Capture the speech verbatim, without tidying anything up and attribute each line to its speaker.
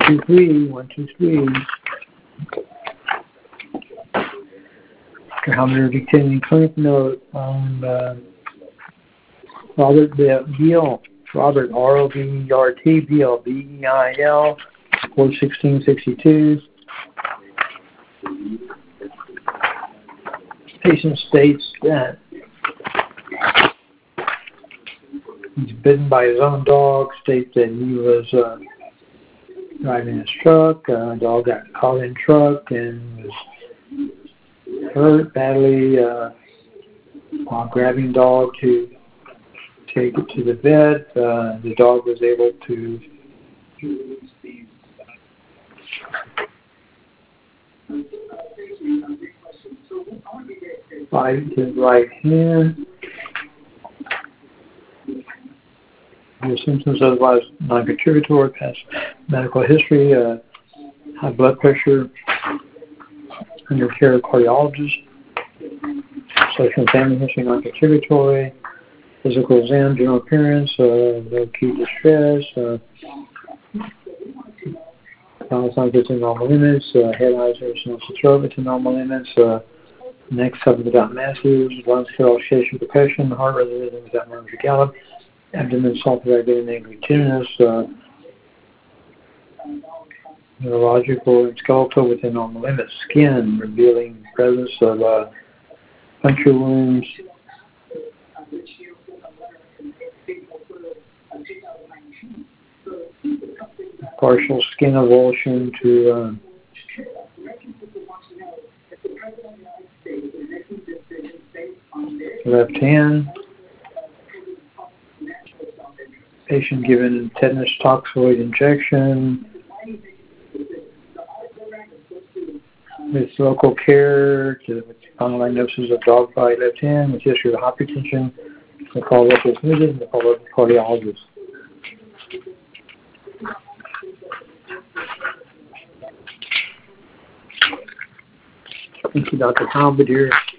Speaker 1: two, three, one, two, three. Barometer dictating clinic note on uh, Robert Beal, Robert R O B E R T B L B E I L, four sixteen sixty-two. Patient states that he's bitten by his own dog, states that he was uh, driving his truck, uh, dog got caught in truck and was hurt badly uh, while grabbing dog to take it to the vet. Uh, the dog was able to bite his right hand. The symptoms otherwise non-contributory, past medical history, uh, high blood pressure, under care of cardiologist, social and family history non-contributory, physical exam, general appearance, uh, no acute distress, uh, vital signs within normal limits, uh, head, eyes, ears, nose, and throat within normal limits, uh, neck covered without masses, lungs, oscillation, percussion, heart rate rhythm without murmurs or gallop, abdomen soft, irritated, angry, tenderness, uh, neurological and skeletal within normal limits, skin revealing the presence of uh, puncture wounds, partial skin avulsion to uh, left hand. Patient given tetanus toxoid injection with local care to with final diagnosis of dog bite left hand with history of hypertension. They call up as needed and they call up the cardiologist. Thank you, Doctor Halberdier.